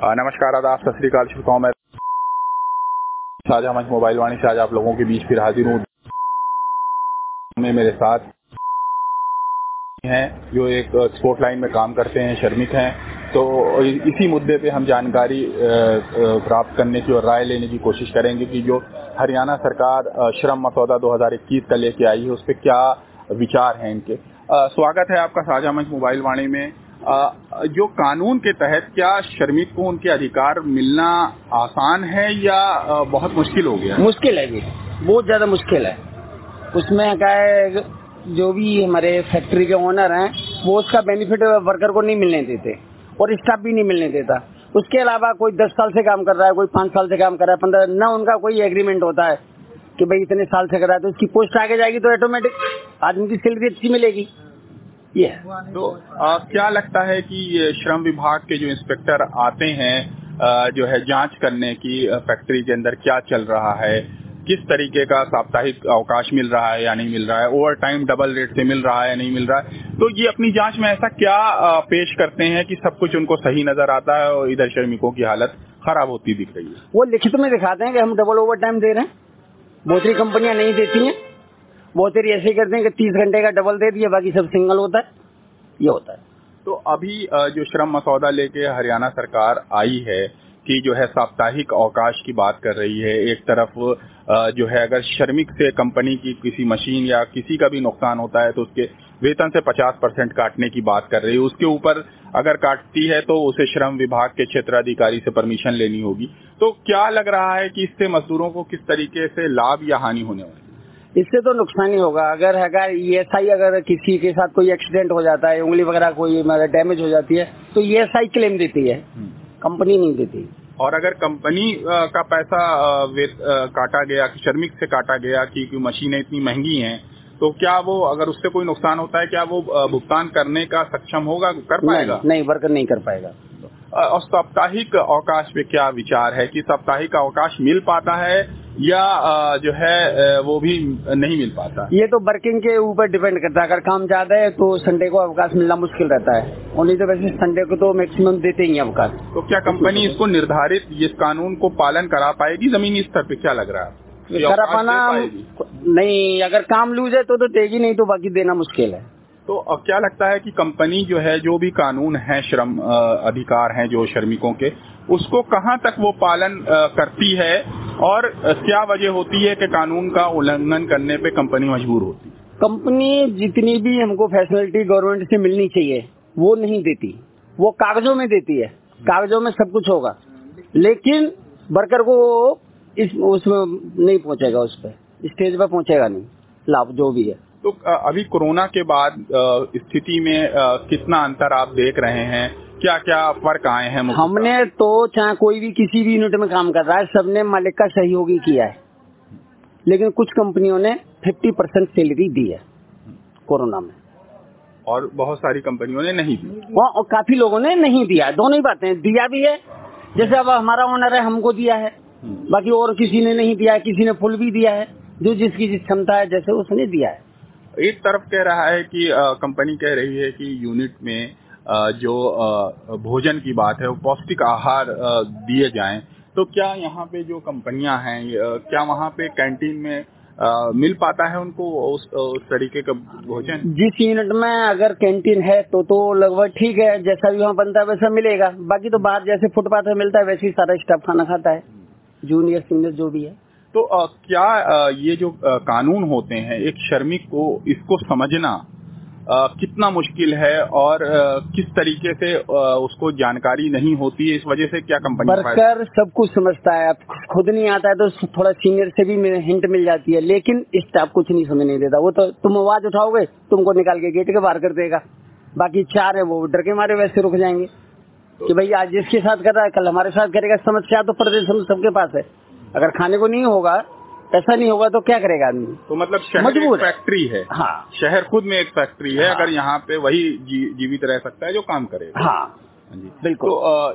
नमस्कार, आदाब, सत श्री अकाल श्रोताओं। मैं साझा मंच मोबाइल वाणी से आज आप लोगों के बीच फिर हाजिर हूँ। में मेरे साथ हैं जो एक स्पोर्ट लाइन में काम करते हैं, श्रमिक हैं। तो इसी मुद्दे पे हम जानकारी प्राप्त करने की और राय लेने की कोशिश करेंगे कि जो हरियाणा सरकार श्रम मसौदा 2021 का लेके आई है उस पर क्या विचार हैं इनके। स्वागत है आपका साझा मंच मोबाइल वाणी में। जो कानून के तहत क्या श्रमिक को उनके अधिकार मिलना आसान है या बहुत मुश्किल हो गया? मुश्किल है जी, बहुत ज्यादा मुश्किल है। उसमें क्या है, जो भी हमारे फैक्ट्री के ओनर हैं वो उसका बेनिफिट वर्कर को नहीं मिलने देते और स्टाफ भी नहीं मिलने देता। उसके अलावा कोई 10 साल से काम कर रहा है, कोई 5 साल से काम कर रहा है, 15 ना उनका कोई एग्रीमेंट होता है कि भाई इतने साल से कर रहा है तो उसकी पोस्ट आगे जाएगी तो ऑटोमेटिक आदमी की सैलरी अच्छी मिलेगी। ये तो क्या लगता है कि ये श्रम विभाग के जो इंस्पेक्टर आते हैं जो है जांच करने की फैक्ट्री के अंदर क्या चल रहा है, किस तरीके का साप्ताहिक अवकाश मिल रहा है या नहीं मिल रहा है, ओवर टाइम डबल रेट से मिल रहा है या नहीं मिल रहा है, तो ये अपनी जांच में ऐसा क्या पेश करते हैं कि सब कुछ उनको सही नजर आता है और इधर श्रमिकों की हालत खराब होती दिख रही है? वो लिखित में दिखाते हैं कि हम डबल ओवर टाइम दे रहे हैं। बहुत सी कंपनियां नहीं देती हैं, बहुत सारी ऐसे करते हैं कि 30 घंटे का डबल दे दिया, बाकी सब सिंगल होता है। ये होता है। तो अभी जो श्रम मसौदा लेके हरियाणा सरकार आई है कि जो है साप्ताहिक अवकाश की बात कर रही है। एक तरफ जो है अगर श्रमिक से कंपनी की किसी मशीन या किसी का भी नुकसान होता है तो उसके वेतन से 50% काटने की बात कर रही है। उसके ऊपर अगर काटती है तो उसे श्रम विभाग के क्षेत्राधिकारी से परमिशन लेनी होगी। तो क्या लग रहा है कि इससे मजदूरों को किस तरीके से लाभ या हानि होने वाली है? इससे तो नुकसान ही होगा। अगर ESI अगर किसी के साथ कोई एक्सीडेंट हो जाता है, उंगली वगैरह कोई डैमेज हो जाती है तो ESI क्लेम देती है, कंपनी नहीं देती। और अगर कंपनी का पैसा काटा गया, श्रमिक से काटा गया कि मशीनें इतनी महंगी हैं, तो क्या वो अगर उससे कोई नुकसान होता है क्या वो भुगतान करने का सक्षम होगा, कर पाएगा? नहीं, वर्कर नहीं कर पाएगा। और साप्ताहिक अवकाश पे क्या विचार है कि साप्ताहिक अवकाश मिल पाता है या जो है वो भी नहीं मिल पाता? ये तो वर्किंग के ऊपर डिपेंड करता है। अगर काम ज्यादा है तो संडे को अवकाश मिलना मुश्किल रहता है, और नहीं तो वैसे संडे को तो मैक्सिमम देते ही अवकाश। तो क्या कंपनी इसको निर्धारित इस कानून को पालन करा पाएगी जमीनी स्तर पे? क्या लग रहा है करा पाना? नहीं, अगर काम लूज है तो देगी, नहीं तो बाकी देना मुश्किल है। तो अब क्या लगता है कि कंपनी जो है जो भी कानून है, श्रम अधिकार हैं जो श्रमिकों के, उसको कहाँ तक वो पालन करती है और क्या वजह होती है कि कानून का उल्लंघन करने पे कंपनी मजबूर होती है? कंपनी जितनी भी हमको फैसिलिटी गवर्नमेंट से मिलनी चाहिए वो नहीं देती। वो कागजों में देती है, कागजों में सब कुछ होगा, लेकिन वर्कर को उसमें नहीं पहुंचेगा, उस पर स्टेज पर पहुंचेगा नहीं लाभ जो भी है। तो अभी कोरोना के बाद स्थिति में कितना अंतर आप देख रहे हैं? क्या क्या फर्क आए हैं? हमने तो चाहे कोई भी किसी भी यूनिट में काम कर रहा है, सबने मालिक का सहयोग ही किया है, लेकिन कुछ कंपनियों ने 50% सैलरी दी है कोरोना में और बहुत सारी कंपनियों ने नहीं दी, और काफी लोगों ने नहीं दिया। दोनों ही बातें, दिया भी है, जैसे अब हमारा ओनर है हमको दिया है, बाकी और किसी ने नहीं दिया है, किसी ने फुल भी दिया है, जो जिसकी जिस क्षमता है जैसे उसने दिया है। एक तरफ कह रहा है कि कंपनी कह रही है कि यूनिट में जो भोजन की बात है वो पौष्टिक आहार दिए जाएं, तो क्या यहाँ पे जो कंपनियां हैं क्या वहाँ पे कैंटीन में मिल पाता है उनको उस तरीके का भोजन? जिस यूनिट में अगर कैंटीन है तो लगभग ठीक है, जैसा भी वहाँ बनता है वैसा मिलेगा। बाकी तो बाहर जैसे फुटपाथ पे मिलता है वैसे ही सारा स्टाफ खाना खाता है, जूनियर सीनियर जो भी है। तो क्या ये जो कानून होते हैं एक श्रमिक को इसको समझना कितना मुश्किल है और किस तरीके से उसको जानकारी नहीं होती है, इस वजह से क्या कंपनी वर्कर सब कुछ समझता है, अब खुद नहीं आता है तो थोड़ा सीनियर से भी हिंट मिल जाती है, लेकिन स्टाफ कुछ नहीं समझ नहीं देता। वो तो तुम आवाज उठाओगे तुमको निकाल के गेट के बाहर कर देगा। बाकी 4 है वो डर के मारे वैसे रुक जाएंगे कि भाई आज जिसके साथ कर रहा है कल हमारे साथ करेगा। समस्या तो प्रदेश में सबके पास है, अगर खाने को नहीं होगा, ऐसा नहीं होगा तो क्या करेगा आदमी? तो मतलब शहर एक फैक्ट्री है। हाँ, शहर खुद में एक फैक्ट्री है। हाँ। अगर यहाँ पे वही जीवित रह सकता है जो काम करेगा। हाँ जी बिल्कुल। तो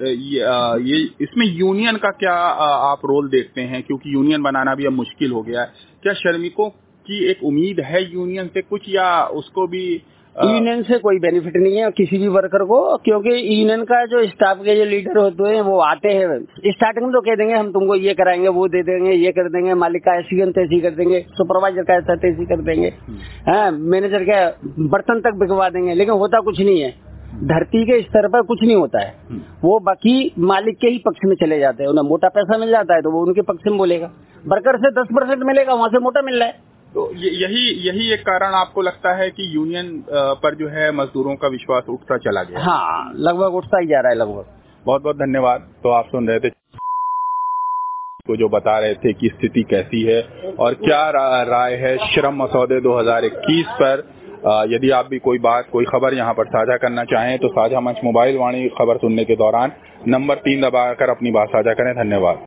ये इसमें यूनियन का क्या आप रोल देखते हैं, क्योंकि यूनियन बनाना भी अब मुश्किल हो गया है? क्या श्रमिकों की एक उम्मीद है यूनियन से कुछ, या उसको भी यूनियन से कोई बेनिफिट नहीं है किसी भी वर्कर को, क्योंकि यूनियन का जो स्टाफ के जो लीडर होते हैं वो आते हैं स्टार्टिंग में तो कह देंगे हम तुमको ये कराएंगे, वो दे देंगे, ये कर देंगे, मालिक का ऐसी तैसी कर देंगे, सुपरवाइजर का ऐसा तैसी कर देंगे, मैनेजर का बर्तन तक बिकवा देंगे, लेकिन होता कुछ नहीं है। धरती के स्तर पर कुछ नहीं होता है। वो बाकी मालिक के ही पक्ष में चले जाते हैं। उन्हें मोटा पैसा मिल जाता है तो वो उनके पक्ष में बोलेगा। वर्कर से 10% मिलेगा, वहां से मोटा मिल रहा है। तो यही एक कारण आपको लगता है कि यूनियन पर जो है मजदूरों का विश्वास उठता चला गया? हाँ, लगभग उठता ही जा रहा है लगभग। बहुत बहुत धन्यवाद। तो आप सुन रहे थे को जो बता रहे थे कि स्थिति कैसी है और क्या राय है श्रम मसौदे 2021 पर। यदि आप भी कोई बात, कोई खबर यहाँ पर साझा करना चाहें तो साझा मंच मोबाइल वाणी खबर सुनने के दौरान नंबर 3 दबाकर अपनी बात साझा करें। धन्यवाद।